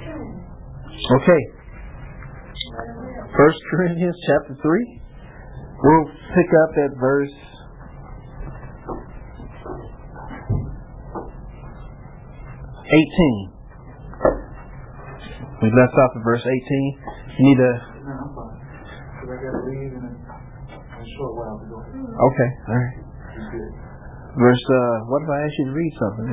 Okay. 1 Corinthians chapter 3. We'll pick up at verse 18. We left off at verse 18. You need to... No, I'm fine. Because I got to leave in a short while to go. Okay, all right. Verse, what if I ask you to read something?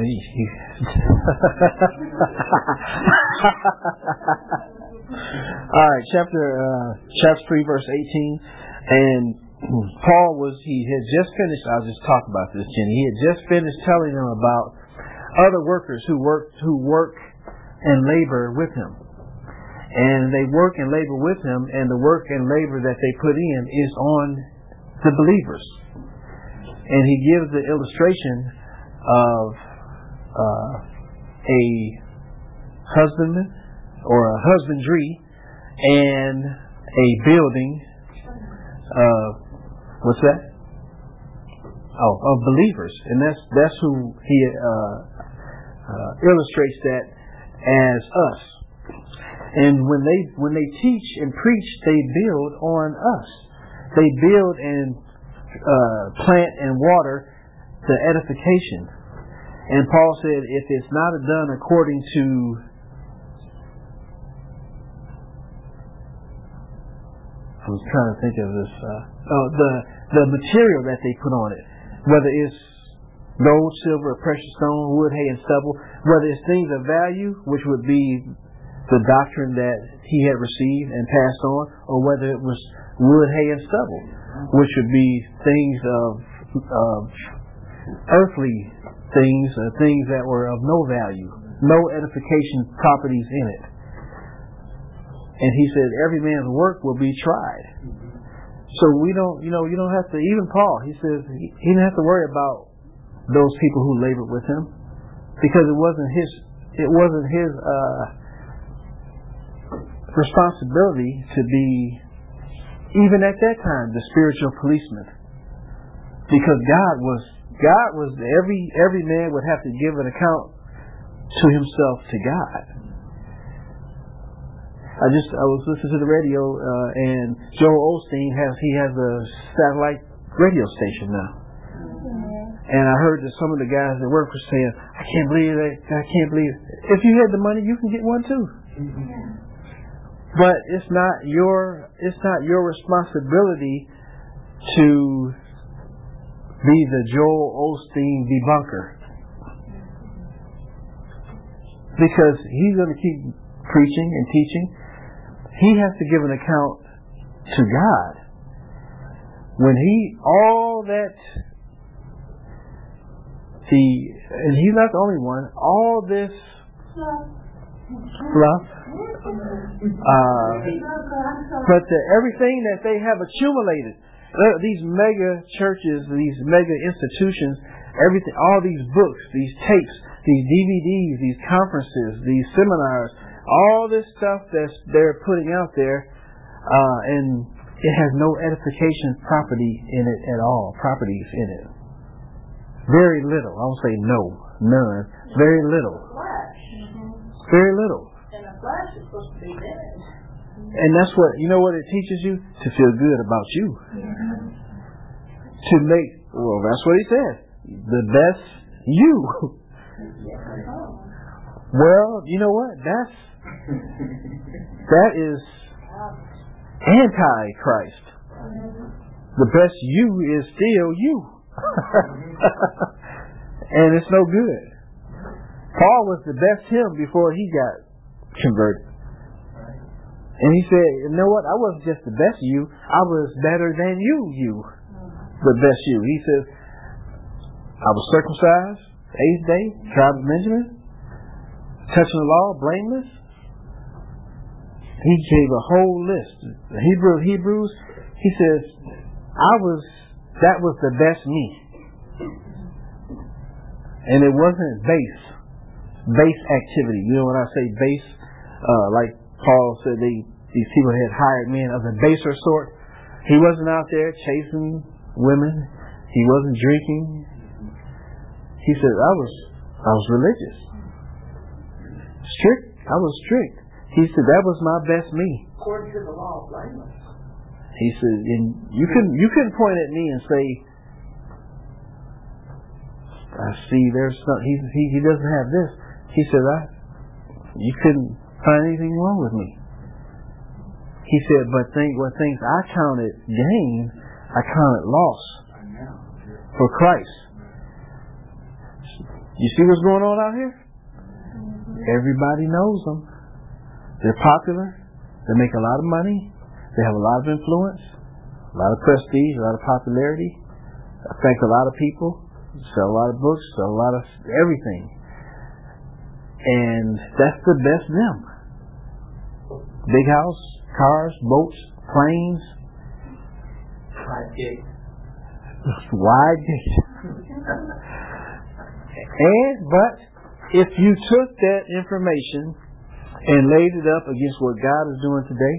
All right, chapter 3, verse 18. And Paul he had just finished, I'll just talk about this, Jenny. He had just finished telling them about other workers who work and labor with him. And they work and labor with him, and the work and labor that they put in is on the believers. And he gives the illustration of a husbandman or a husbandry and a building. What's that? Of believers, and that's who he illustrates that as us. And when they teach and preach, they build on us. They build and plant and water the edification. And Paul said, if it's not done according to I was trying to think of this the material that they put on it, whether it's gold, silver, precious stone, wood, hay, and stubble, whether it's things of value, which would be the doctrine that he had received and passed on, or whether it was wood, hay, and stubble, which would be things of earthly things, things that were of no value, no edification properties in it. And he said, every man's work will be tried. So you don't have to, even Paul, he says, he didn't have to worry about those people who labored with him, because it wasn't his responsibility to be, even at that time, the spiritual policeman. Because God was every man would have to give an account to himself to God. I was listening to the radio, and Joel Osteen has a satellite radio station now. And I heard that some of the guys that work were saying, I can't believe it. If you had the money, you can get one too. But it's not your responsibility to be the Joel Osteen debunker, because he's going to keep preaching and teaching. He has to give an account to God. When and he's not the only one, all this fluff, but everything that they have accumulated, these mega churches, these mega institutions, everything, all these books, these tapes, these DVDs, these conferences, these seminars, all this stuff that they're putting out there, and it has no edification property in it at all, properties in it. Very little. I won't say none. Very little. Very little. And the flesh is supposed to be dead. And that's what it teaches you? To feel good about you. To make, that's what he said. The best you. Well, you know what? That is anti-Christ. The best you is still you. And it's no good. Paul was the best him before he got converted. And he said, you know what? I wasn't just the best you. I was better than you. The best you. He says, I was circumcised, 8th day, tribe of Benjamin, touching the law, blameless. He gave a whole list. The Hebrews, he says, that was the best me. And it wasn't base activity. You know when I say base, like Paul said, these people had hired men of the baser sort. He wasn't out there chasing women. He wasn't drinking. He said, I was religious. Strict. I was strict. He said, that was my best me. According to the law, blameless. He said, and you couldn't point at me and say, I see there's something, he doesn't have this. He said, you couldn't find anything wrong with me. He said, but what things I counted gain, I counted loss for Christ. You see what's going on out here? Everybody knows them. They're popular. They make a lot of money. They have a lot of influence, a lot of prestige, a lot of popularity, affect a lot of people, sell a lot of books, sell a lot of everything. And that's the best them. Big house, cars, boats, planes. Wide gate. Wide gate. But if you took that information and laid it up against what God is doing today,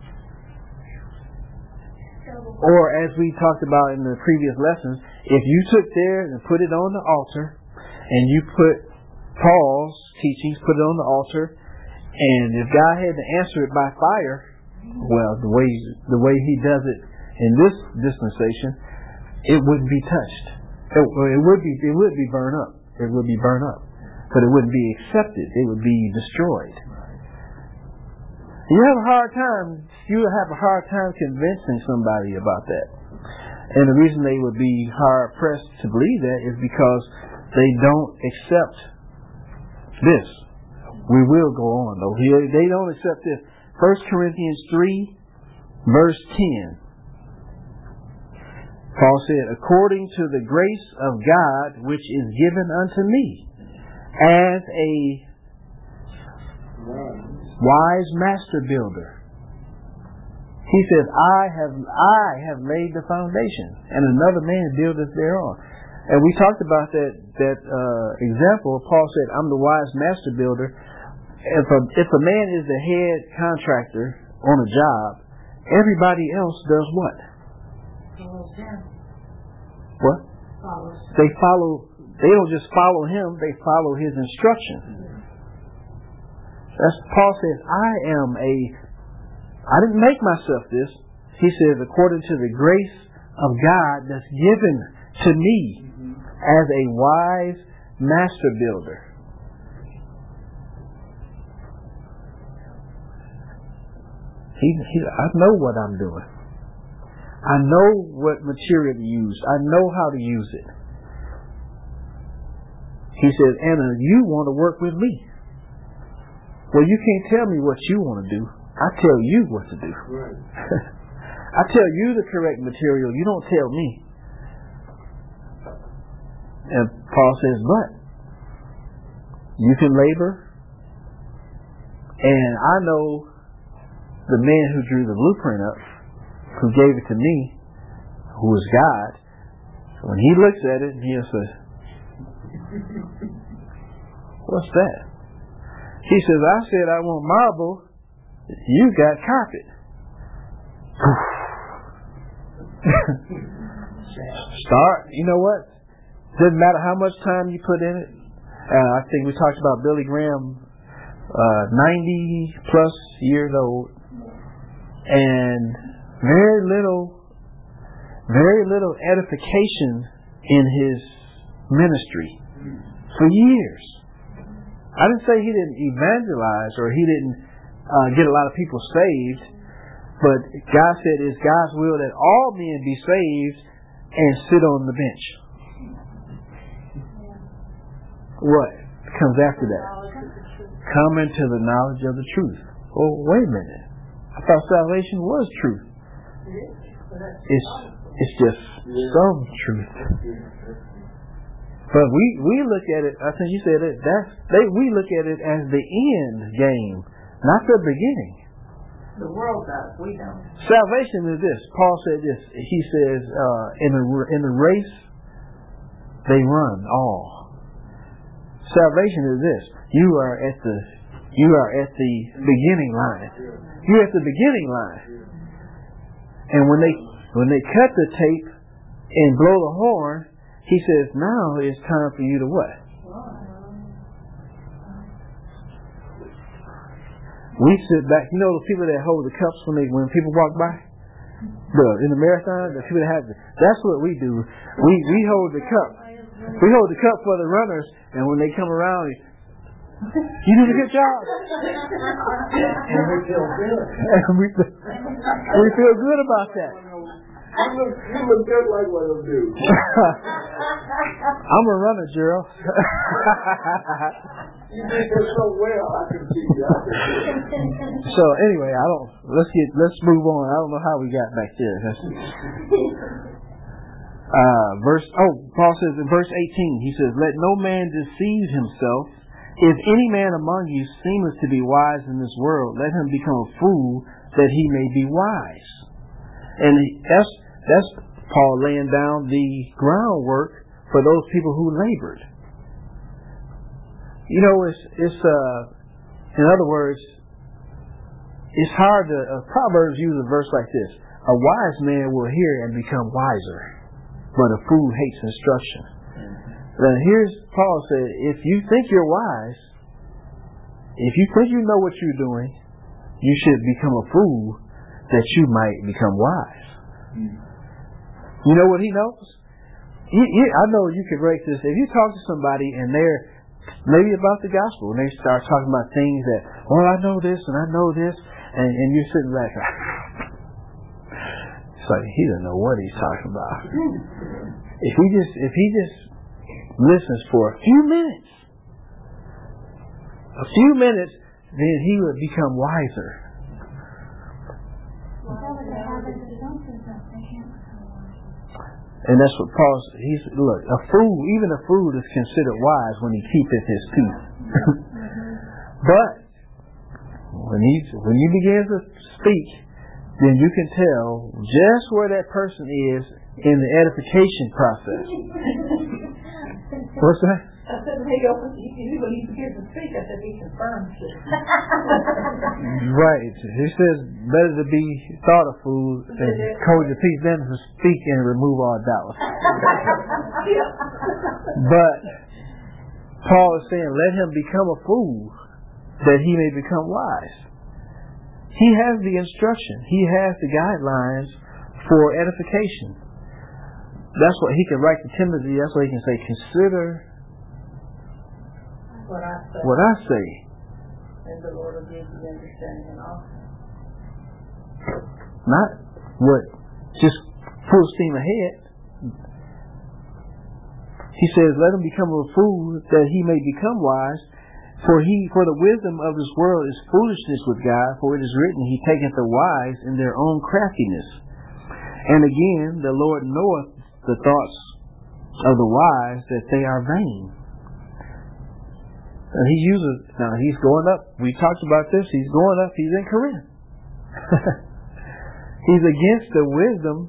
or as we talked about in the previous lessons, if you took there and put it on the altar, and you put Paul's teachings, put it on the altar, and if God had to answer it by fire, well, the way He does it in this dispensation, it wouldn't be touched. It would be burned up. It would be burned up, but it wouldn't be accepted. It would be destroyed. You have a hard time convincing somebody about that. And the reason they would be hard pressed to believe that is because they don't accept this. We will go on though. They don't accept this. 1 Corinthians 3 verse 10. Paul said, according to the grace of God which is given unto me as a wise master builder. He says, I have laid the foundation, and another man buildeth thereon. And we talked about that example. Paul said, I'm the wise master builder. If a man is the head contractor on a job, everybody else does what? What? They don't just follow him, they follow his instruction. That's Paul says, I didn't make myself this. He says, according to the grace of God that's given to me as a wise master builder. I know what I'm doing. I know what material to use. I know how to use it. He says, Anna, you want to work with me. Well, you can't tell me what you want to do. I tell you what to do. Right. I tell you the correct material. You don't tell me. And Paul says, but you can labor. And I know the man who drew the blueprint up, who gave it to me, who is God. When he looks at it, he'll say, what's that? He says, I said I want marble. You got carpet. Start. You know what? Doesn't matter how much time you put in it. I think we talked about Billy Graham, 90 plus years old, and very little edification in his ministry for years. I didn't say he didn't evangelize or he didn't get a lot of people saved, but God said it's God's will that all men be saved and sit on the bench. What comes after that? Coming to the knowledge of the truth. Oh, wait a minute. I thought salvation was truth. It's just some truth. But we look at it, I think you said it, we look at it as the end game, not the beginning. The world does, we don't. Salvation is this. Paul said this. He says, in the race, they run all. Salvation is this. You are at the beginning line. You're at the beginning line. And when they cut the tape and blow the horn, he says, now it's time for you to what? We sit back. You know the people that hold the cups when people walk by? In the marathon, the people that have that's what we do. We hold the cup. We hold the cup for the runners, and when they come around, you did a good job. And we feel good. And we feel good about that. You look just like what I do. I'm a runner, Gerald. You did this so well, I can see you. So anyway, let's move on. I don't know how we got back there. Paul says in verse 18, he says, "Let no man deceive himself. If any man among you seemeth to be wise in this world, let him become a fool, that he may be wise." And that's Paul laying down the groundwork for those people who labored. You know, it's in other words, it's hard to. Proverbs use a verse like this: "A wise man will hear and become wiser, but a fool hates instruction." Then here's Paul said: if you think you're wise, if you think you know what you're doing, you should become a fool that you might become wise. You know what he knows? I know you can break this. If you talk to somebody and they're maybe about the gospel and they start talking about things that, well, I know this and I know this, and you're sitting back like, it's like he doesn't know what he's talking about. If he just listens for a few minutes, then he would become wiser. And that's what Paul says. Look, even a fool is considered wise when he keepeth his peace. But when he begins to speak, then you can tell just where that person is in the edification process. What's that? I said, when he begins to speak, I said, he confirms it. Right. He says, better to be thought a fool than hold your peace than to speak and remove all doubt. But Paul is saying, let him become a fool that he may become wise. He has the instruction. He has the guidelines for edification. That's what he can write to Timothy. That's what he can say, consider what I say. And the Lord will give you understanding and all. Not what just full steam ahead. He says, let him become a fool that he may become wise. For the wisdom of this world is foolishness with God, for it is written, he taketh the wise in their own craftiness. And again, the Lord knoweth the thoughts of the wise, that they are vain. And he's going up. We talked about this. He's going up. He's in Corinth. He's against the wisdom,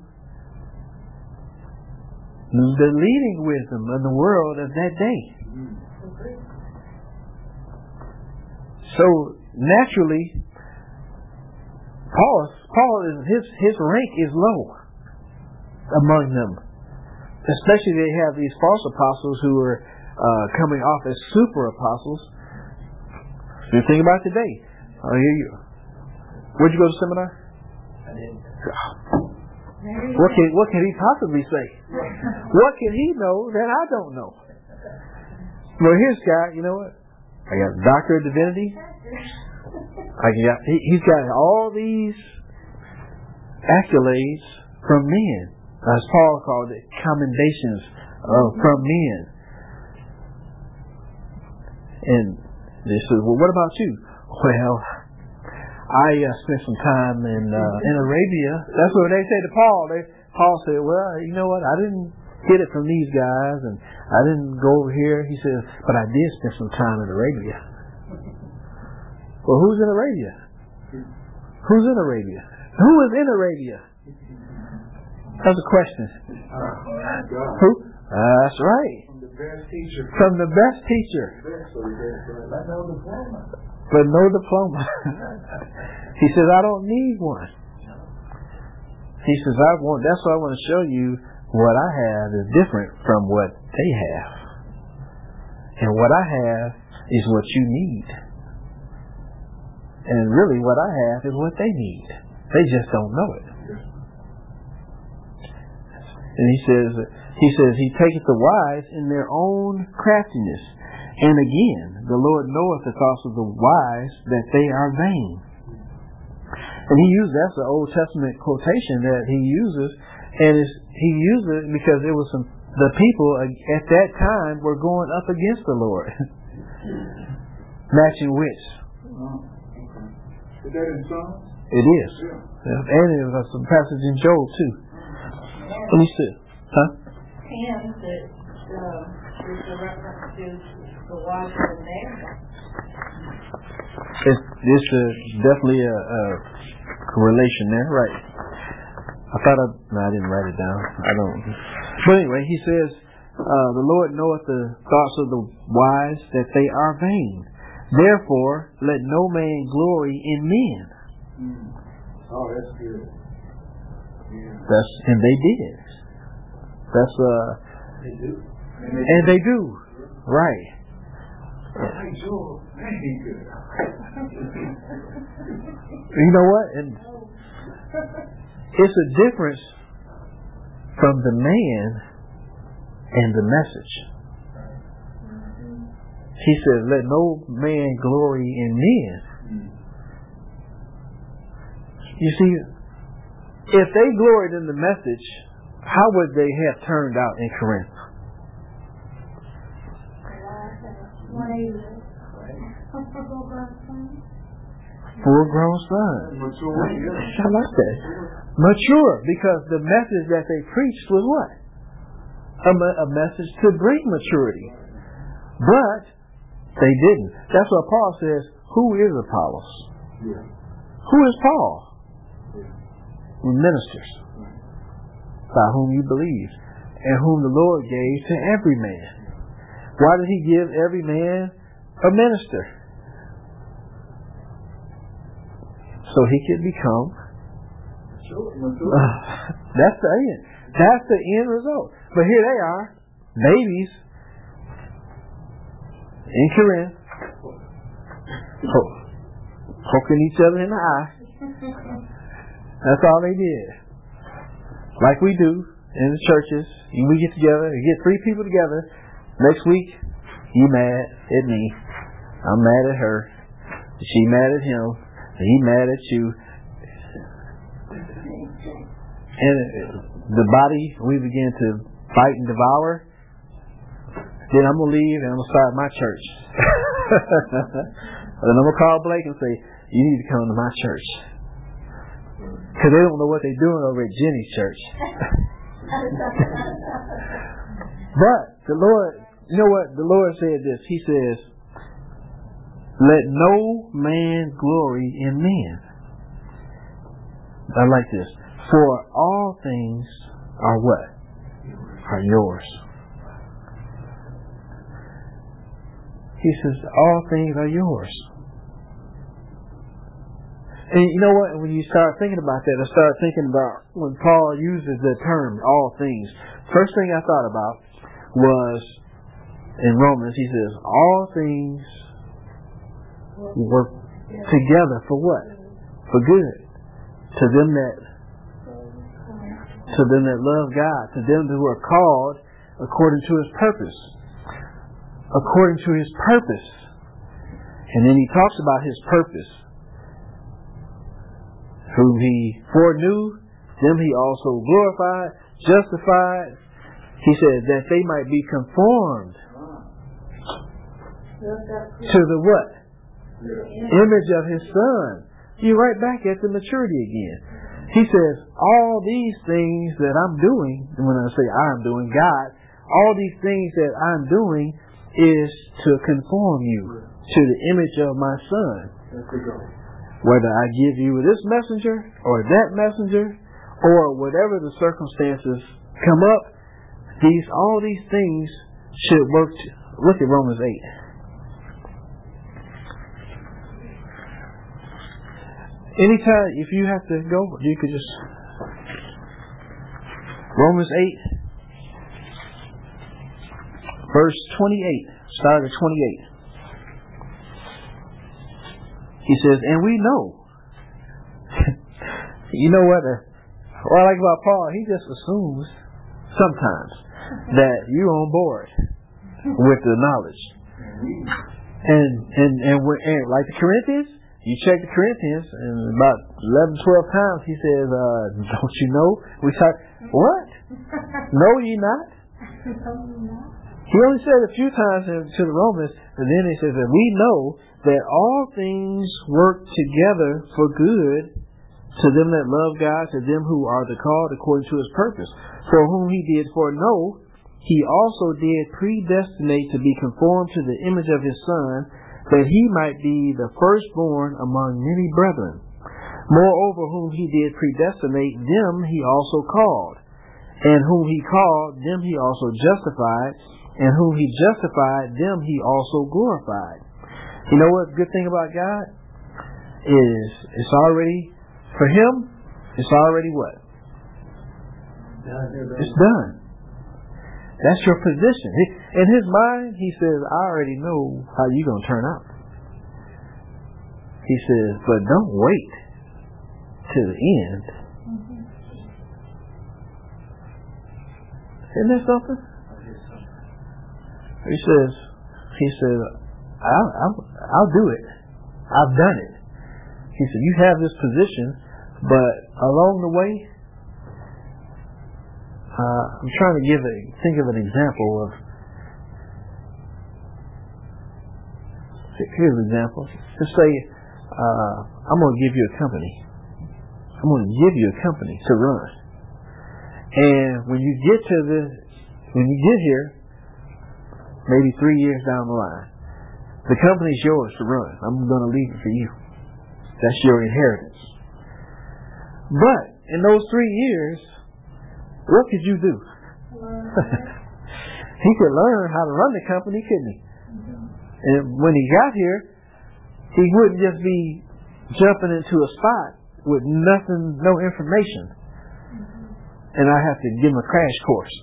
the leading wisdom of the world of that day. So naturally, Paul is his rank is low among them. Especially they have these false apostles who are coming off as super apostles. You think about today. Where'd you go to seminar? I didn't. What can he possibly say? What can he know that I don't know? Well, here's guy. You know what? I got a doctor of divinity. He's got all these accolades from men, as Paul called it, commendations from men. And they said, well, what about you? Well, I spent some time in Arabia. That's what they say to Paul. Paul said, well, you know what? I didn't get it from these guys, and I didn't go over here. He said, but I did spend some time in Arabia. Well, who's in Arabia? Who's in Arabia? Who is in Arabia? That's a question. Who? That's right. From the best teacher. But no diploma. He says, I don't need one. He says, that's why I want to show you what I have is different from what they have. And what I have is what you need. And really what I have is what they need. They just don't know it. And he says he taketh the wise in their own craftiness. And again, the Lord knoweth the thoughts of the wise, that they are vain. And that's an Old Testament quotation that he uses, and he uses it because it was the people at that time were going up against the Lord. Matching wits. Is that in Psalms? It is. Yeah. And it was some passage in Job too. Let me see. Huh? And there's a reference to the wise and there. This is definitely a correlation there, right? I didn't write it down. I don't. But anyway, he says, the Lord knoweth the thoughts of the wise, that they are vain. Therefore, let no man glory in men. Oh, that's good. Yeah. And they did. They do. And they do. Right. Hey, Joel, that ain't good. You know what? And it's a difference from the man and the message. He says, let no man glory in men. You see, if they gloried in the message, how would they have turned out in Corinth? Full-grown sons. I like that. Mature, because the message that they preached was what? A message to bring maturity. But they didn't. That's what Paul says, who is Apollos? Yeah. Who is Paul? Ministers, by whom you believe, and whom the Lord gave to every man. Why did he give every man a minister? So he could become. That's the end. That's the end result. But here they are, babies in Corinth, poking each other in the eye. That's all they did. Like we do in the churches. We get together, we get 3 people together. Next week, you mad at me. I'm mad at her. She mad at him. He mad at you. And the body, we begin to fight and devour. Then I'm going to leave and I'm going to start my church. And I'm going to call Blake and say, you need to come to my church. Because they don't know what they're doing over at Jenny's church. But the Lord, you know what? The Lord said this. He says, let no man glory in men. I like this. For all things are what? Are yours. He says, all things are yours. And you know what? When you start thinking about that, I started thinking about when Paul uses the term, all things. First thing I thought about was in Romans, he says, all things work together for what? For good. To them that love God. To them who are called according to His purpose. According to His purpose. And then he talks about His purpose. Whom He foreknew, them He also glorified, justified. He said that they might be conformed to the what? Image of His Son. You're right back at the maturity again. He says, all these things that I'm doing, when I say I'm doing, God, all these things that I'm doing is to conform you to the image of my Son. Whether I give you this messenger or that messenger or whatever the circumstances come up, all these things should work. Look at Romans 8. Anytime, if you have to go, you could just Romans 8, verse 28. Start at 28. He says, and we know. You know what? What I like about Paul, he just assumes sometimes that you're on board with the knowledge. And like the Corinthians, you check the Corinthians, and about 11, 12 times he says, don't you know? We talk, what? Know ye not? He only said a few times to the Romans, and then he says that we know that all things work together for good to them that love God, to them who are the called according to his purpose. For whom he did foreknow, he also did predestinate to be conformed to the image of his Son, that he might be the firstborn among many brethren. Moreover, whom he did predestinate, them he also called. And whom he called, them he also justified. And whom he justified, them he also glorified. You know what the good thing about God is? It's already, for him, it's already what? It's done. That's your position. In his mind, he says, I already know how you're going to turn out. He says, but don't wait till the end. Isn't that something? He says, I'll do it. I've done it. He said, you have this position, but along the way, I'm trying to think of an example of. Here's an example. Just say, I'm going to give you a company. I'm going to give you a company to run. And when you get here, maybe 3 years down the line, the company's yours to run. I'm going to leave it for you. That's your inheritance. But in those 3 years, what could you do? He could learn how to run the company, couldn't he? And when he got here, he wouldn't just be jumping into a spot with nothing, no information. And I have to give him a crash course.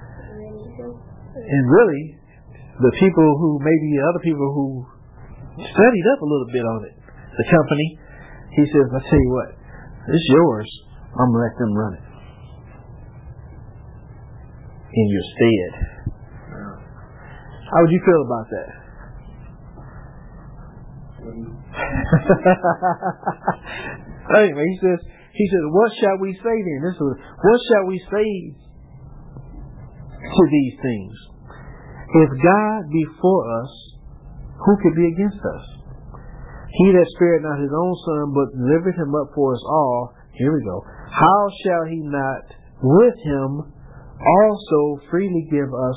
And really, the people who, maybe other people who studied up a little bit on it, the company, he says, I'll tell you what, it's yours. I'm going to let them run it in your stead. How would you feel about that? Anyway, he says, what shall we say then? What shall we say to these things? If God be for us, who could be against us? He that spared not his own Son, but delivered him up for us all. Here we go. How shall he not with him also freely give us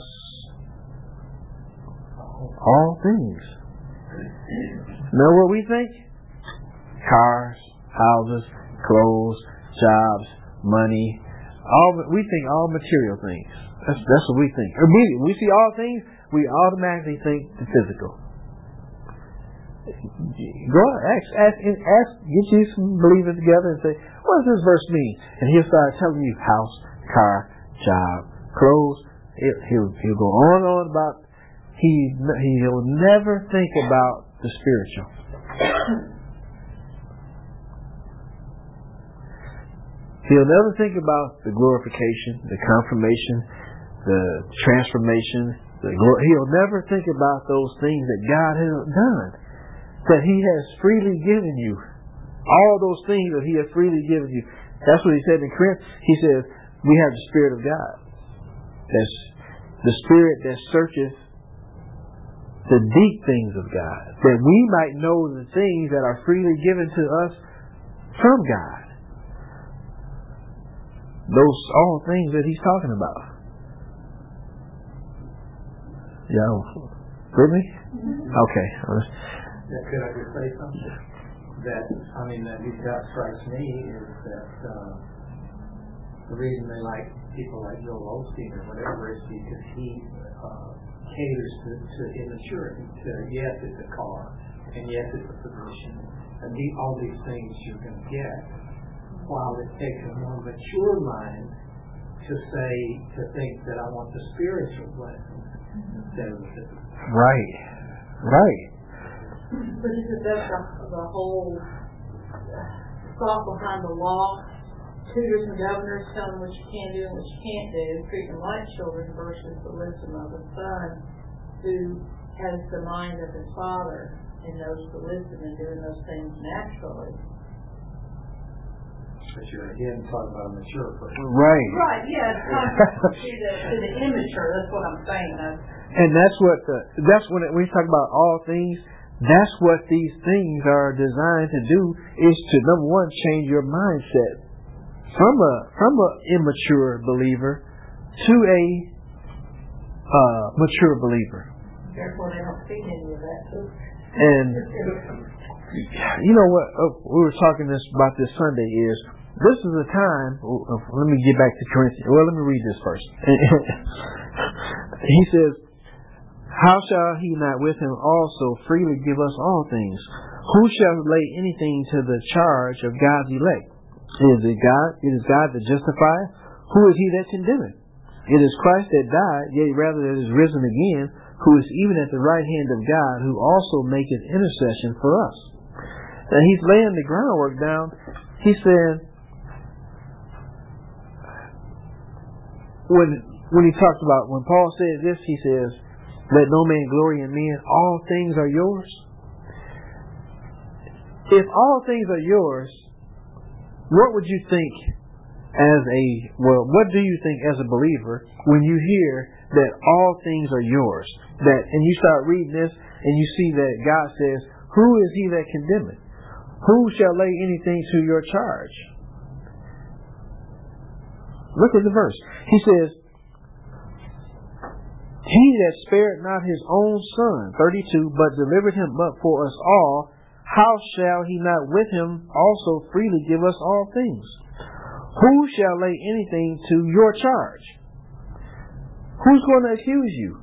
all things? Know what we think? Cars, houses, clothes, jobs, money. We think all material things. That's what we think. Immediately, we see all things, we automatically think the physical. Go ask, get you some believers together and say, what does this verse mean? And he'll start telling you house, car, job, clothes. He'll go on and on about. He'll never think about the spiritual. He'll never think about the glorification, the confirmation, the transformation. He'll never think about those things that God has done, that He has freely given you. All those things that He has freely given you. That's what He said in Corinthians. He says, we have the Spirit of God. That's the Spirit that searcheth the deep things of God, that we might know the things that are freely given to us from God. Those all things that He's talking about. Yeah, with me? Okay. Could I just say something? That strikes me is that the reason they like people like Joel Osteen or whatever is because he caters to immaturity. To yes, it's a car, and yes, it's a position, and all these things you're going to get. While it takes a more mature mind to think that I want the spiritual blessings instead of the physical. Right. But isn't that the whole thought behind the law? Tutors and governors telling what you can do and what you can't do, treat them like children versus the wisdom of a son who has the mind of his father and knows the wisdom in doing those things naturally. But you're again talking about a mature person. Right. Right, yeah, it's contrary to the immature, that's what I'm saying. And that's when we talk about all things, that's what these things are designed to do, is to, number one, change your mindset from a immature believer to a mature believer. Therefore, they don't see any of that too. And you know what we were talking about this Sunday is, this is a time, let me get back to Corinthians. Well, let me read this first. He says, how shall he not with him also freely give us all things? Who shall lay anything to the charge of God's elect? It is God that justifieth. Who is he that condemneth? It is Christ that died, yea, rather that is risen again, who is even at the right hand of God, who also maketh intercession for us. And he's laying the groundwork down. He said, when he talks about, when Paul says this, he says, let no man glory in men, all things are yours. If all things are yours, what would you think what do you think as a believer when you hear that all things are yours? And you start reading this and you see that God says, who is he that condemneth? Who shall lay anything to your charge? Look at the verse. He says, he that spared not his own son, 32, but delivered him up for us all, how shall he not with him also freely give us all things? Who shall lay anything to your charge? Who's going to accuse you?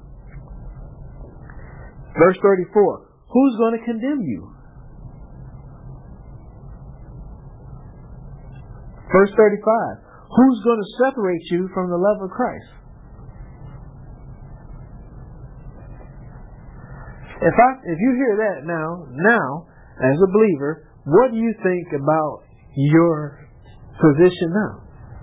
Verse 34, who's going to condemn you? Verse 35, who's going to separate you from the love of Christ? If you hear that now, as a believer, what do you think about your position now?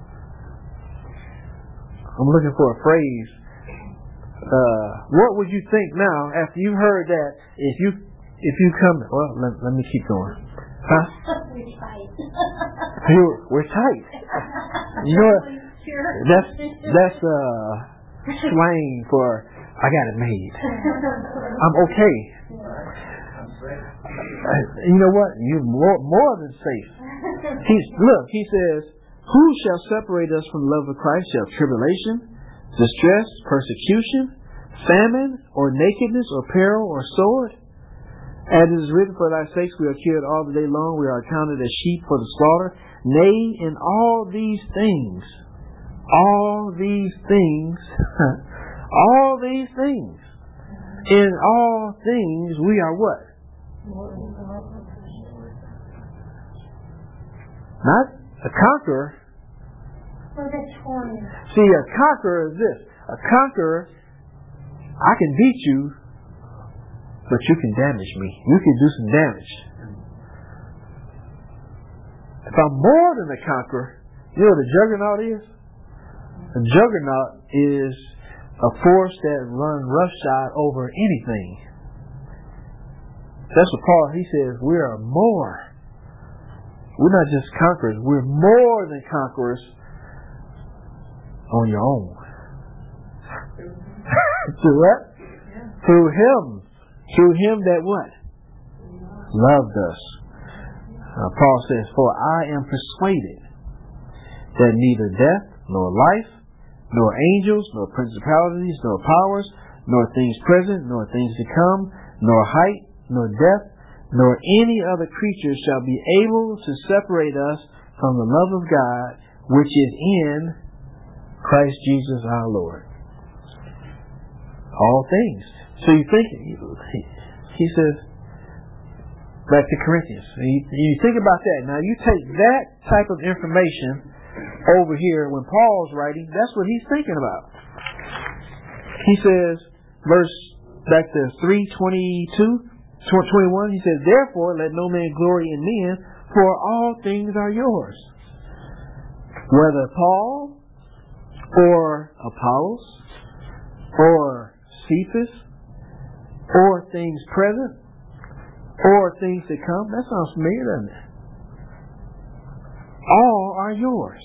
I'm looking for a phrase. What would you think now after you heard that? If you come, well, let me keep going. Huh? We're tight. We're tight. You know what? That's slang for I got it made. I'm okay. You know what? You're more than safe. He says, who shall separate us from the love of Christ? Shall tribulation, distress, persecution, famine, or nakedness, or peril, or sword? As it is written, for thy sakes we are killed all the day long, we are accounted as sheep for the slaughter. Nay, in all these things, in all things we are what? Not a conqueror. See, a conqueror is this. A conqueror, I can beat you, but you can damage me. You can do some damage. If I'm more than a conqueror, you know what a juggernaut is? A juggernaut is a force that runs roughshod over anything. That's what Paul, he says, we are more. We're not just conquerors. We're more than conquerors on your own. Through what? Through Him. Through Him that what? Loved us. Paul says, for I am persuaded that neither death, nor life, nor angels, nor principalities, nor powers, nor things present, nor things to come, nor height, nor depth, nor any other creature shall be able to separate us from the love of God, which is in Christ Jesus our Lord. All things. So you think, he says, back to Corinthians, you think about that. Now you take that type of information over here when Paul's writing, that's what he's thinking about. He says, back to 3:22, 21, he says, therefore let no man glory in men, for all things are yours. Whether Paul or Apollos or Cephas or things present or things to come. That sounds familiar, doesn't it? All are yours.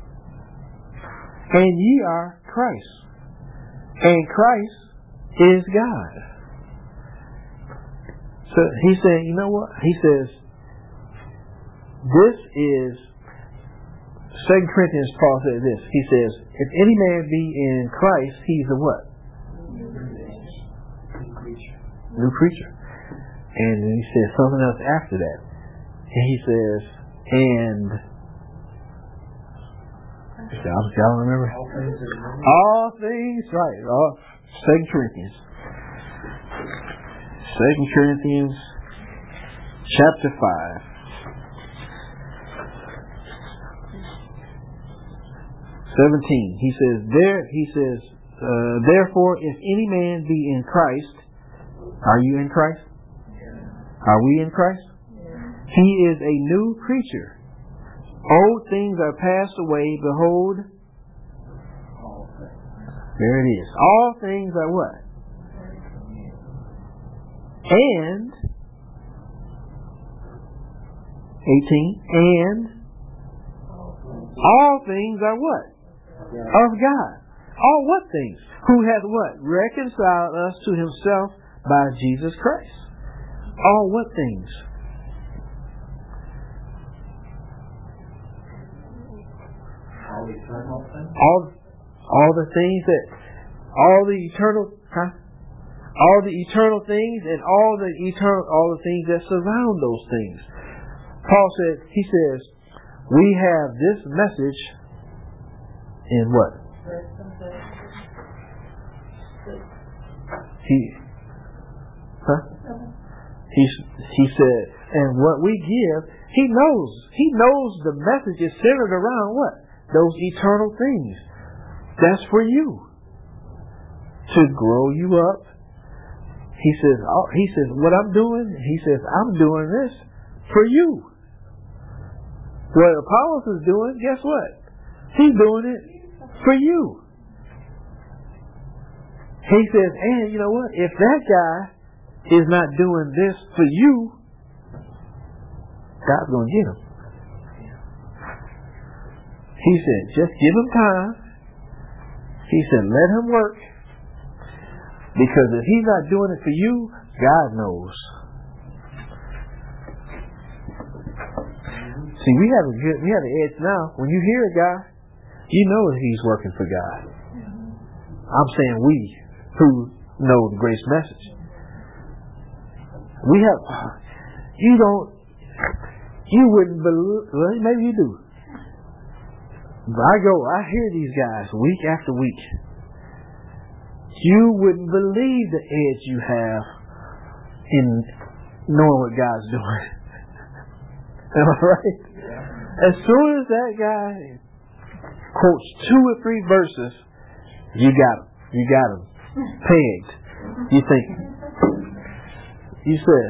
And ye are Christ. And Christ is God. So he said, you know what? He says, this is 2 Corinthians, Paul says this. He says, if any man be in Christ, he's a what? New creature. And then he says something else after that. And he says, and y'all remember? All things, right. 2 Corinthians. 2 Corinthians chapter 5. 17. He says, therefore, if any man be in Christ, are you in Christ? Are we in Christ? He is a new creature. Old things are passed away. Behold, there it is. All things are what? And 18. And all things are what? Of God. All what things? Who hath what? Reconciled us to himself by Jesus Christ. All what things? All eternal things? All the things that, all the eternal things and all the things that surround those things. Paul said, he says, we have this message in what? He said, and what we give, he knows the message is centered around what? Those eternal things. That's for you. To grow you up. He says, what I'm doing, he says, I'm doing this for you. What Apollos is doing, guess what? He's doing it for you. He says, and you know what? If that guy is not doing this for you, God's going to get him. He said, just give him time. He said, let him work. Because if he's not doing it for you, God knows. See, we have an edge now. When you hear a guy, you know that he's working for God. I'm saying we who know the grace message. We have, you wouldn't believe, well, maybe you do. But I hear these guys week after week. You wouldn't believe the edge you have in knowing what God's doing. Am I right? As soon as that guy quotes 2 or 3 verses, you got him pegged. You think, you said,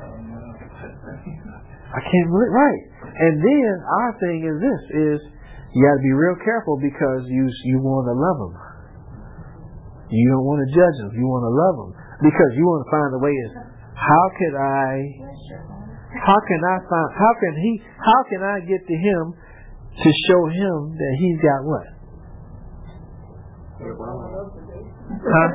I can't believe, right? And then our thing is this, is you got to be real careful because you want to love them. You don't want to judge them. You want to love them because you want to find a way is how can I get to him to show him that he's got what? Huh?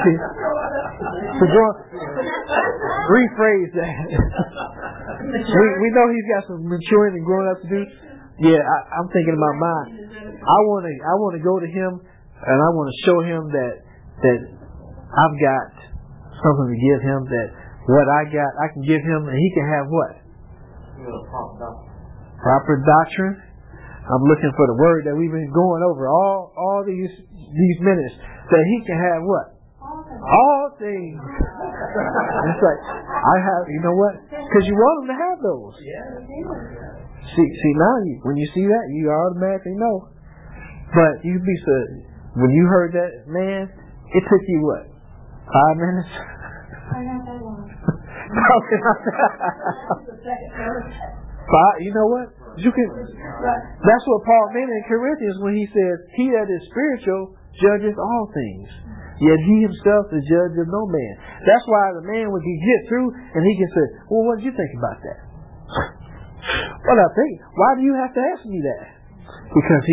Rephrase that. we know he's got some maturing and growing up to do. Yeah, I'm thinking about mine. I want to go to him and I want to show him that I've got something to give him, that what I got I can give him and he can have what? Proper doctrine. I'm looking for the word that we've been going over all these minutes, that he can have what? All things. It's like, I have, you know what? Because you want him to have those. See now, when you see that, you automatically know. But you'd be so, when you heard that, man, it took you what? 5 minutes? But you know what? You can. That's what Paul meant in Corinthians when he says, "He that is spiritual judgeth all things, yet he himself is judge of no man." That's why the man, when he get through and he can say, "Well, what did you think about that?" Well, I think. Why do you have to ask me that? Because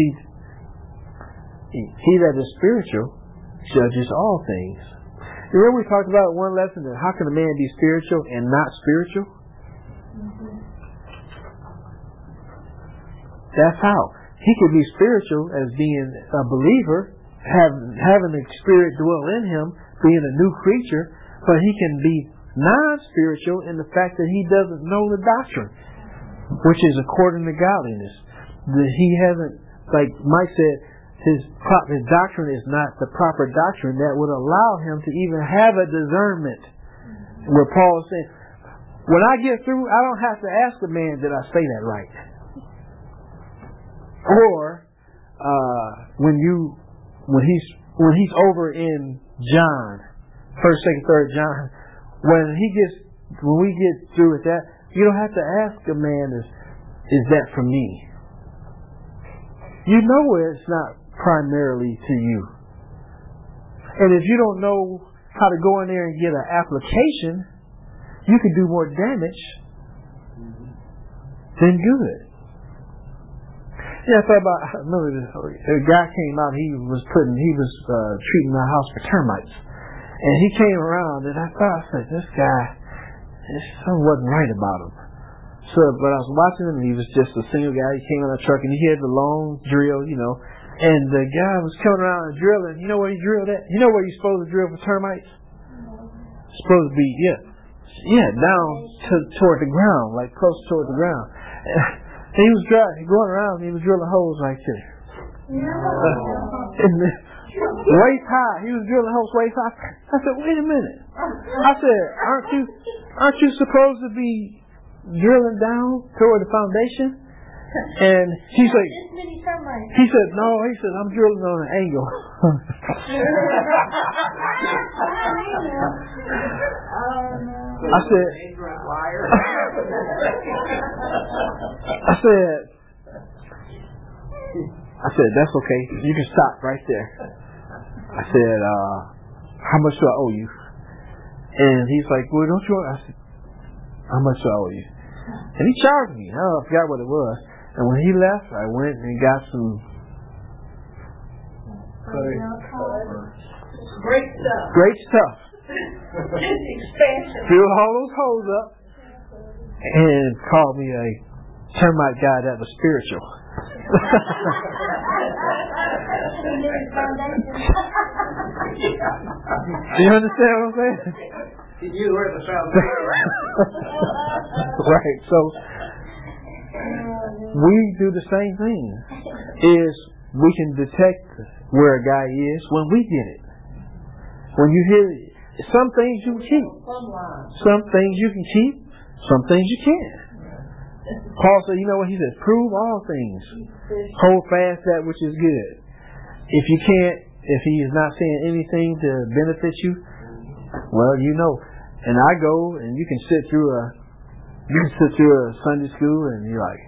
he that is spiritual judges all things. You remember we talked about one lesson that how can a man be spiritual and not spiritual? That's how. He could be spiritual as being a believer, having the Spirit dwell in him, being a new creature, but he can be non-spiritual in the fact that he doesn't know the doctrine, which is according to godliness. He hasn't, like Mike said, his doctrine is not the proper doctrine that would allow him to even have a discernment. Where Paul is saying, when I get through, I don't have to ask the man, did I say that right? Or when he's over in John, 1st, 2nd, 3rd John, when we get through with that, you don't have to ask a man, is that for me? You know it's not primarily to you. And if you don't know how to go in there and get an application, you can do more damage than good. Yeah, I remember a guy came out, he was treating my house for termites. And he came around and I said, this guy, something wasn't right about him. So, but I was watching him and he was just a single guy. He came in a truck and he had the long drill, and the guy was coming around and drilling. You know where he drilled at? You know where you're supposed to drill for termites? Supposed to be, down toward the ground, like close toward the ground. And he was going around and he was drilling holes right there. Waist high. He was drilling holes waist high. I said, wait a minute. I said, aren't you supposed to be drilling down toward the foundation? And he said, no, I'm drilling on an angle. I said, that's okay. You can stop right there. I said, how much do I owe you? And he's like, well, don't you? I said, how much do I owe you? And he charged me. I forgot what it was. And when he left, I went and got some great stuff. Filled all those holes up and called me a termite guy that was spiritual. Do you understand what I'm saying? You were the foundation. Right. So we do the same thing. Is we can detect where a guy is when we get it. When you hear some things you can keep, some things you can keep, some things you can't. Paul said, you know what he says? Prove all things. Hold fast that which is good. If you can't, if he is not saying anything to benefit you, well, you know. And I go and you can sit through a Sunday school and you're like,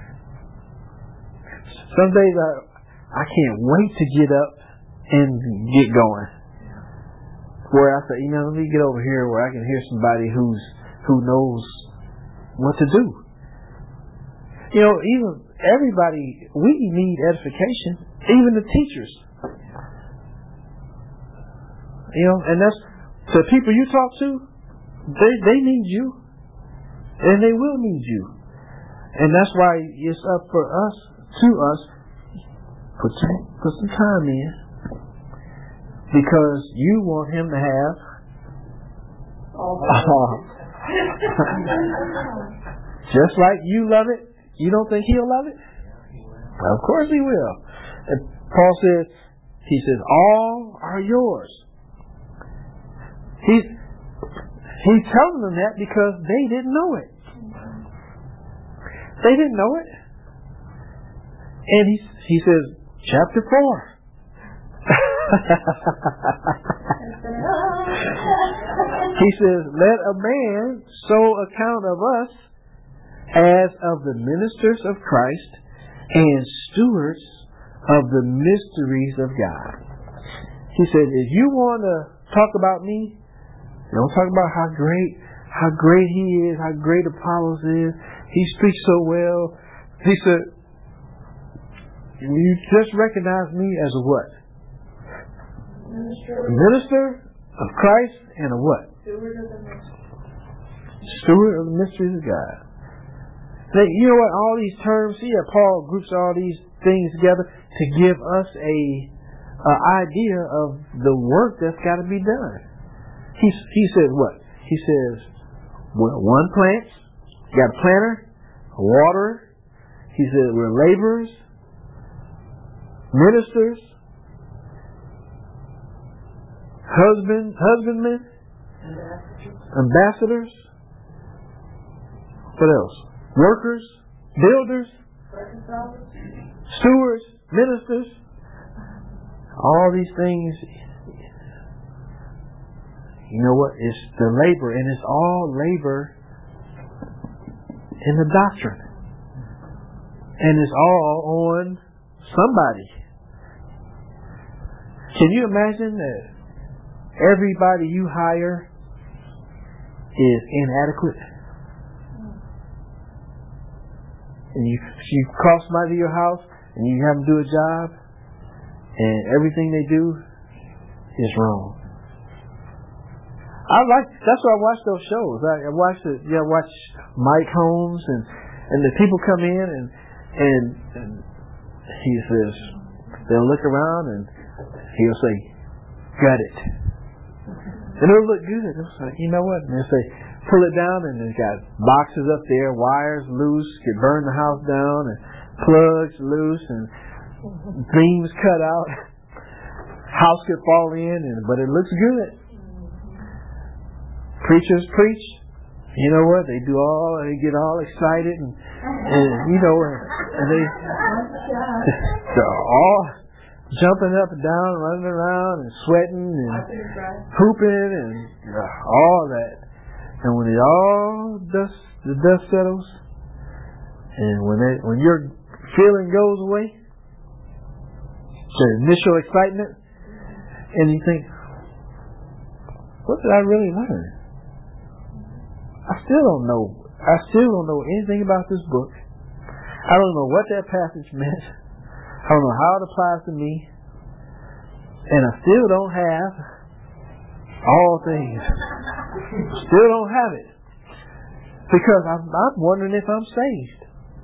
some days I can't wait to get up and get going. Where I say, let me get over here where I can hear somebody who knows what to do. Even everybody, we need edification, even the teachers. And that's the people you talk to, they need you. And they will need you. And that's why it's up for us, put some time in. Because you want him to have just like you love it, you don't think he'll love it? Well, of course he will. And Paul says, all are yours. He's telling them that because they didn't know it. They didn't know it. And he says, chapter 4. He says, let a man so account of us as of the ministers of Christ and stewards of the mysteries of God. He said, if you want to talk about me, don't talk about how great he is, how great Apollos is. He speaks so well. He said, you just recognize me as a what? A minister of Christ and a what? Steward of the mysteries of God. Now, you know what? All these terms, Paul groups all these things together to give us a idea of the work that's got to be done. He said what? He says, well, one plants, you got a planter, a waterer. He said we're laborers, ministers, husbandmen, ambassadors. What else? Workers, builders, stewards, ministers. All these things. You know what? It's the labor, and it's all labor in the doctrine. And it's all on somebody. Can you imagine that everybody you hire is inadequate? And you call somebody to your house and you have them do a job and everything they do is wrong. That's why I watch those shows. I watch Mike Holmes and the people come in and he says, they'll look around and he'll say, got it. And it'll look good. It's like, you know what? And they'll say, pull it down, and it's got boxes up there, wires loose, could burn the house down, and plugs loose, and beams cut out. House could fall in, but it looks good. Preachers preach. You know what? They get all excited, and you know, and they're all jumping up and down, running around, and sweating, and hooping, and all that. And when the dust settles, and when your feeling goes away, the initial excitement, and you think, what did I really learn? I still don't know anything about this book. I don't know what that passage meant. I don't know how it applies to me. And I still don't have all things. Still don't have it. Because I'm wondering if I'm saved.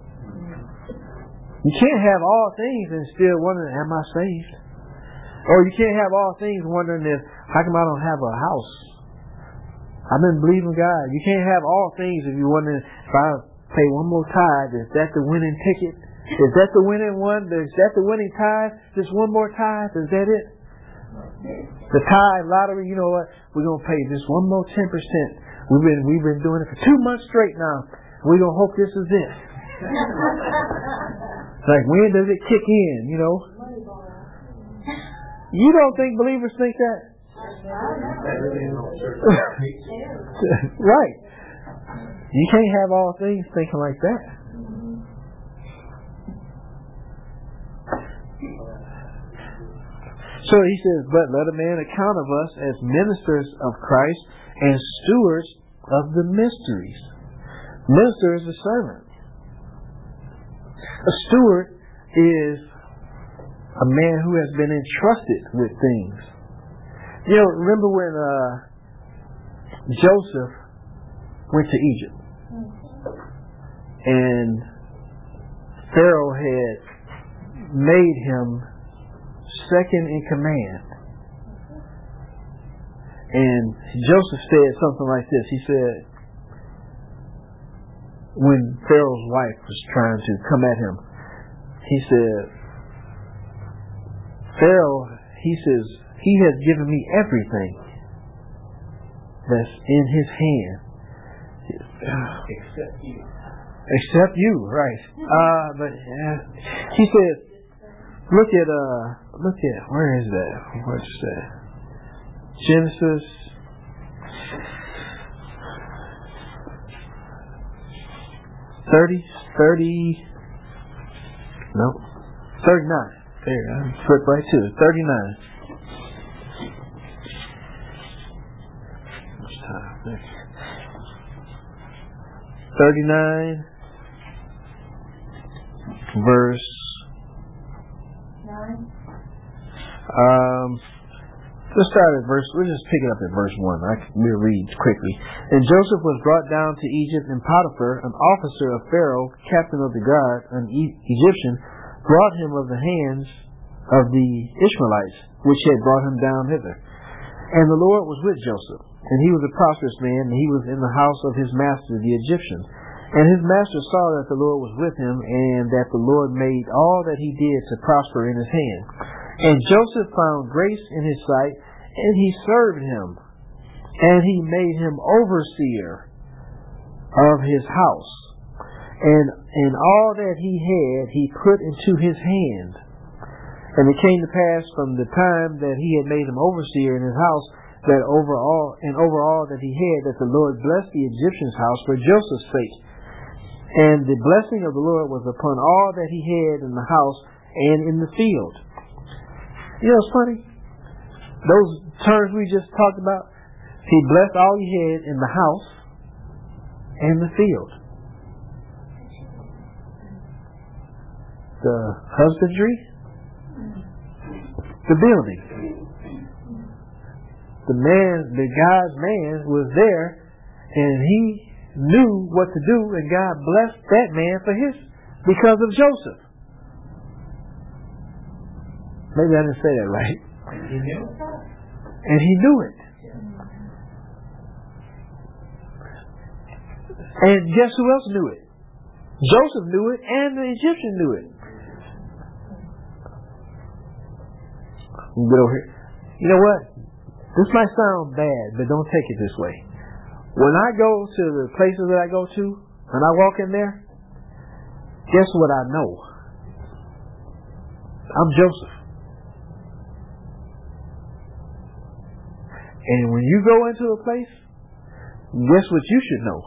You can't have all things and still wondering, am I saved? Or you can't have all things wondering how come I don't have a house? I've been believing God. You can't have all things if you're wondering, if I pay one more tithe, is that the winning ticket? Is that the winning one? Is that the winning tithe? Just one more tithe? Is that it? The tithe lottery, you know what? We're going to pay just one more 10%. We've been doing it for 2 months straight now. We're going to hope this is it. Like, when does it kick in, you know? You don't think believers think that? Right. You can't have all things thinking like that. So he says, but let a man account of us as ministers of Christ and stewards of the mysteries. Minister is a servant. A steward is a man who has been entrusted with things. You know, remember when Joseph went to Egypt and Pharaoh had made him second in command. And Joseph said something like this. He said, when Pharaoh's wife was trying to come at him, he said, Pharaoh, he says, he has given me everything that's in his hand. Except you, right. But he said, look at, where is that? What's that? Genesis. 39. There, I flipped right to it. 39. What's time? 39, verse 9. Let's start at we'll just pick it up at verse 1. We'll read quickly. And Joseph was brought down to Egypt, and Potiphar, an officer of Pharaoh, captain of the guard, an Egyptian, brought him of the hands of the Ishmaelites, which had brought him down hither. And the Lord was with Joseph, and he was a prosperous man, and he was in the house of his master the Egyptian. And his master saw that the Lord was with him, and that the Lord made all that he did to prosper in his hand. And Joseph found grace in his sight, and he served him, and he made him overseer of his house. And all that he had he put into his hand. And it came to pass from the time that he had made him overseer in his house, that over all that he had, that the Lord blessed the Egyptian's house for Joseph's sake. And the blessing of the Lord was upon all that he had in the house and in the field. You know, it's funny. Those terms we just talked about, he blessed all he had in the house and the field. The husbandry, the building. The God's man was there, and he knew what to do, and God blessed that man because of Joseph. Maybe I didn't say that right. He knew it. And he knew it. And guess who else knew it? Joseph knew it, and the Egyptian knew it. Get over here. You know what? This might sound bad, but don't take it this way. When I go to the places that I go to, when I walk in there, guess what I know? I'm Joseph. And when you go into a place, guess what you should know?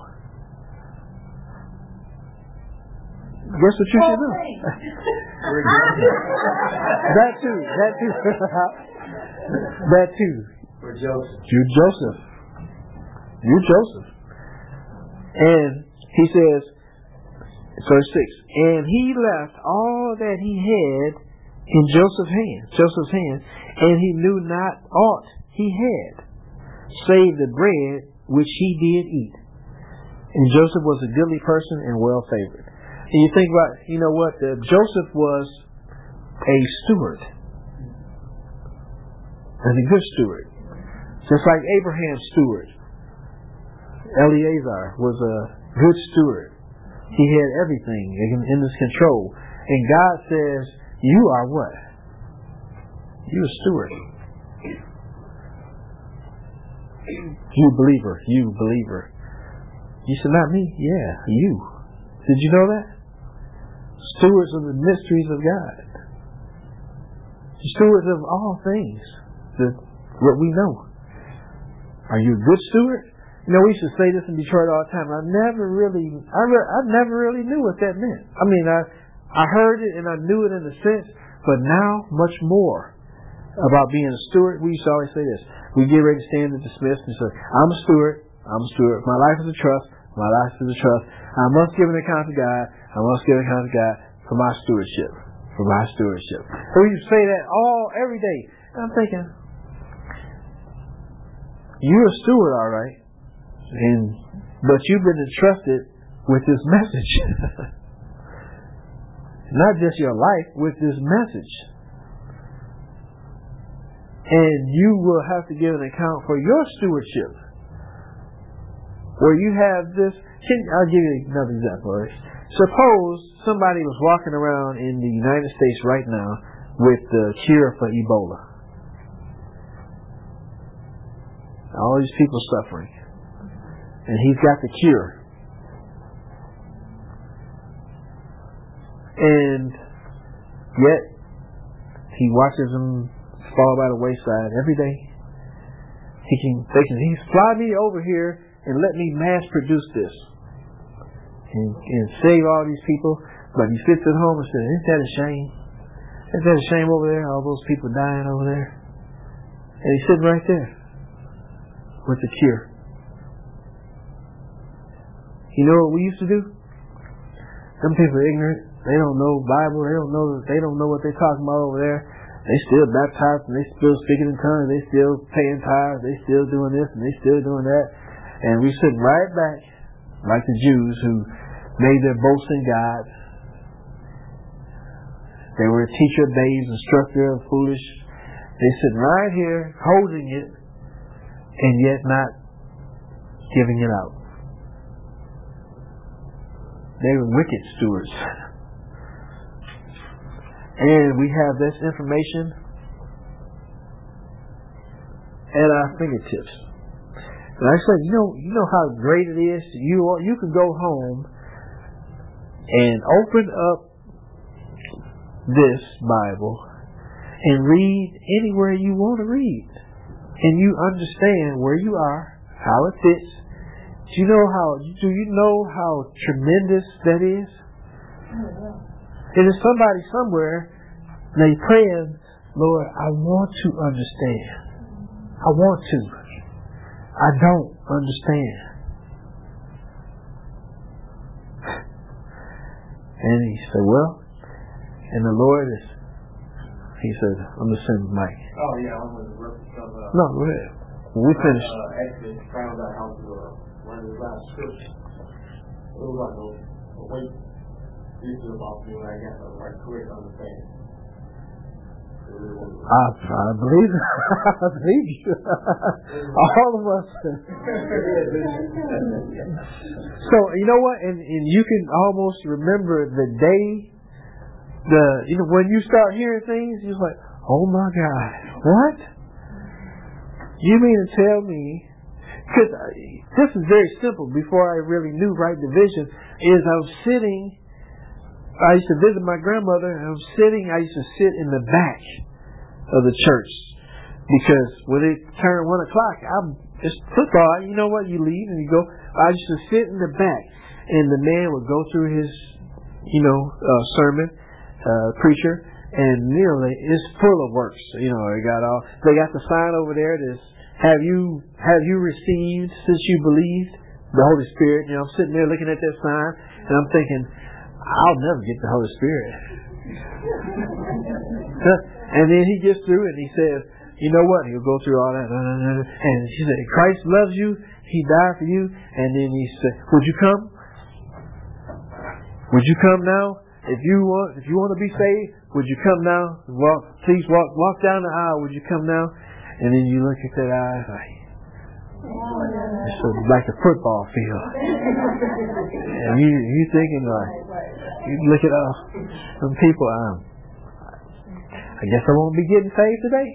Guess what you should know? That too. That too. We're Joseph. You're Joseph. You're Joseph. And he says, verse 6, and he left all that he had in Joseph's hand, and he knew not aught he had, save the bread which he did eat. And Joseph was a goodly person and well favored. And you think about, you know what? Joseph was a steward, and a good steward, just like Abraham's steward. Eleazar was a good steward. He had everything in his control. And God says, you are what? You're a steward. You believer. You said, not me? Yeah, you. Did you know that? Stewards of the mysteries of God. Stewards of all things. What we know. Are you a good steward? You know, we used to say this in Detroit all the time. I never really knew what that meant. I mean, I heard it and I knew it in a sense, but now much more about being a steward. We used to always say this. We get ready to stand and dismiss and say, I'm a steward. My life is a trust. I must give an account to God. For my stewardship. So we used to say that every day. And I'm thinking, you're a steward, all right. But you've been entrusted with this message. Not just your life, with this message. And you will have to give an account for your stewardship. Where you have this. I'll give you another example. Right? Suppose somebody was walking around in the United States right now with the cure for Ebola. All these people suffering. And he's got the cure. And yet, he watches them fall by the wayside every day. He fly me over here and let me mass produce this. and save all these people, but he sits at home and says, "Isn't that a shame? Isn't that a shame over there? All those people dying over there." And he's sitting right there with the cure. You know what we used to do? Some people are ignorant. They don't know Bible. They don't know what they're talking about over there. They still baptized and they still speaking in tongues. They still paying tithes. They still doing this and they still doing that. And we sit right back like the Jews who made their boast in God. They were a teacher of babes, instructor of foolish. They sit right here holding it and yet not giving it out. They were wicked stewards. And we have this information at our fingertips. And I said, you know how great it is. You can go home and open up this Bible and read anywhere you want to read, and you understand where you are, how it fits. Do you know how tremendous that is? And there's somebody somewhere, they praying, "Lord, I want to understand. I want to. I don't understand." And he said, "Well," and the Lord is, he said, "I'm going to send Mike." Oh, yeah, I'm going to reference some. No, go ahead. When we finish. Actually found out how to run the last scripture. It was like a weight issue about me when I got the right correct understanding. I believe it. I believe you. All of us. So, you know what? And you can almost remember the day, when you start hearing things, you're like, "Oh my God, what? You mean to tell me?" Because this is very simple. Before I really knew right division, I was sitting. I used to visit my grandmother, and I used to sit in the back of the church, because when it turned 1 o'clock, it's football. You know what? You leave and you go. I used to sit in the back, and the man would go through his, sermon, preacher, and it's full of works. They got the sign over there that's, have you received since you believed the Holy Spirit? I'm sitting there looking at that sign, and I'm thinking, I'll never get the Holy Spirit. And then he gets through and he says, you know what? He'll go through all that. And he said, Christ loves you. He died for you. And then he said, would you come? Would you come now? If you want to be saved, would you come now? Please walk down the aisle. Would you come now? And then you look at that eye like a football field. And you thinking you look at some people, I guess I won't be getting saved today.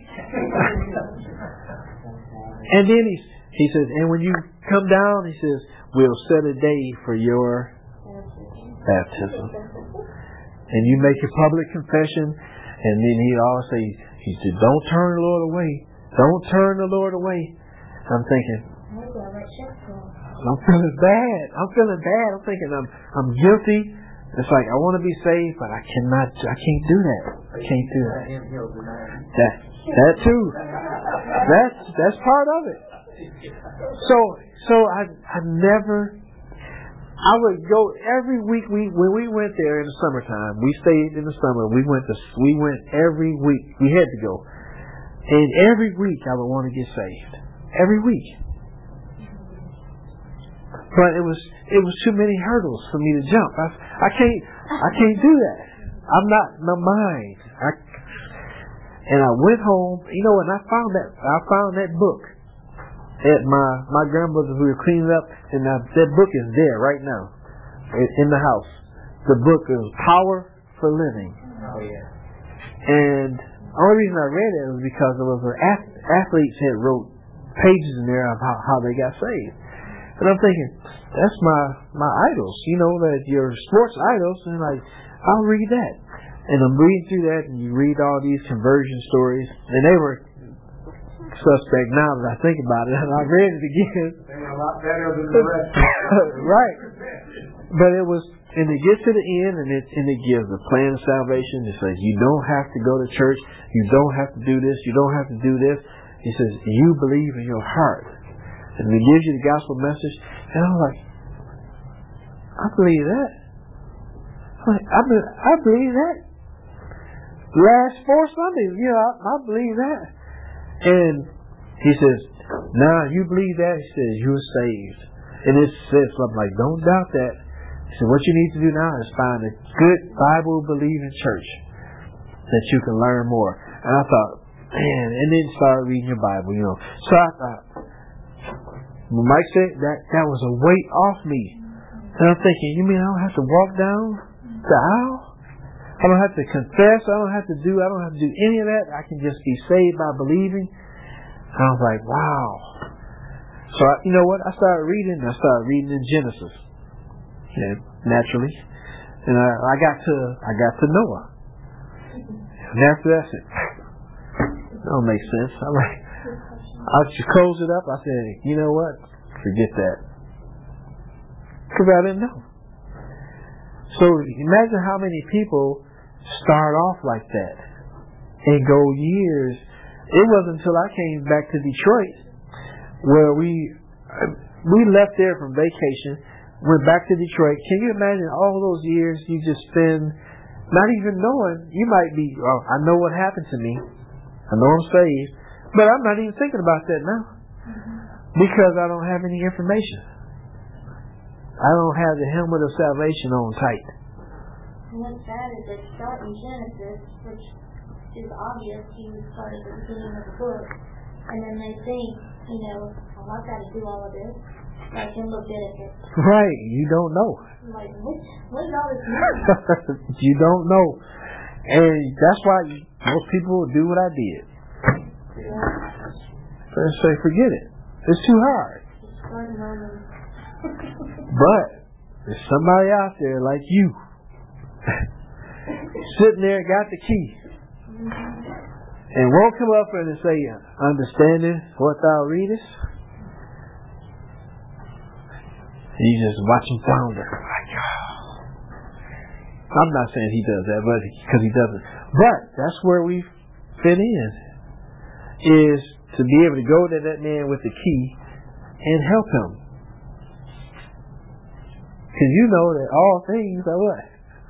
And then he says, and when you come down, he says, we'll set a day for your baptism. And you make your public confession, and then he'd always say, he said, don't turn the Lord away. Don't turn the Lord away. I'm thinking, I'm feeling bad. I'm thinking I'm guilty. It's like I want to be saved, but I can't do that. I can't do that. That too. That's part of it. So I would go every week. When we went there in the summertime, we stayed in the summer. We went every week. We had to go, and every week I would want to get saved. Every week. But it was too many hurdles for me to jump. I can't do that. I'm not in my mind. And I went home, and I found that book at my grandmother who was cleaning up, and that book is there right now in the house. The book is Power for Living. Oh yeah. And the only reason I read it was because it was athletes had wrote pages in there about how they got saved. And I'm thinking, that's my idols, that your sports idols, and I'll read that. And I'm reading through that, and you read all these conversion stories, and they were suspect now that I think about it, and I read it again. They were a lot better than the rest. Right. But it was, and it gets to the end, and it gives the plan of salvation. It says you don't have to go to church, you don't have to do this, you don't have to do this. It says you believe in your heart, and it gives you the gospel message. And I'm like, I believe that. I believe that. Last 4 Sundays, I believe that. And he says, now you believe that. He says you're saved, and it says something like, don't doubt that. So what you need to do now is find a good Bible-believing church that you can learn more. And I thought, man, and then start reading your Bible, So I thought, when Mike said that was a weight off me. And I'm thinking, you mean I don't have to walk down the aisle? I don't have to confess. I don't have to do any of that. I can just be saved by believing. And I was like, wow. So you know what? I started reading in Genesis. Yeah, naturally, and I got to Noah, and after that, that don't make sense. I just closed it up. I said, you know what? Forget that, because I didn't know. So imagine how many people start off like that and go years. It wasn't until I came back to Detroit where we left there from vacation. Went back to Detroit. Can you imagine all those years you just spend not even knowing? You might be, I know what happened to me. I know I'm saved. But I'm not even thinking about that now. Because I don't have any information. I don't have the helmet of salvation on tight. And what's sad is they start in Genesis, which is obvious. You start at the beginning of the book. And then they think, I've got to do all of this. Like in Leviticus. Right, you don't know. Like, what does all this mean? You don't know. And that's why most people do what I did. Yeah. First say, forget it. It's too hard. But there's somebody out there like you sitting there, got the key. And won't come up and say, understanding what thou readest. You just watch him flounder. Like, I'm not saying he does that, but because he doesn't. But that's where we fit in, is to be able to go to that man with the key and help him. Because you know that all things are what?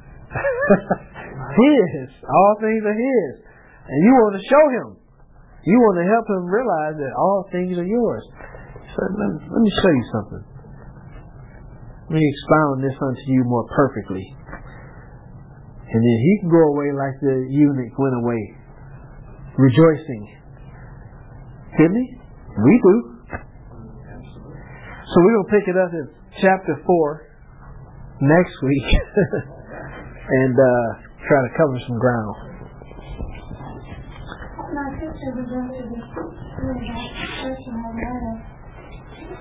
His. All things are his. And you want to show him. You want to help him realize that all things are yours. So let me show you something. Let me expound this unto you more perfectly. And then he can go away like the eunuch went away, rejoicing. Didn't he? We do. So we're going to pick it up in chapter 4 next week and try to cover some ground. My sister was going to be doing that person I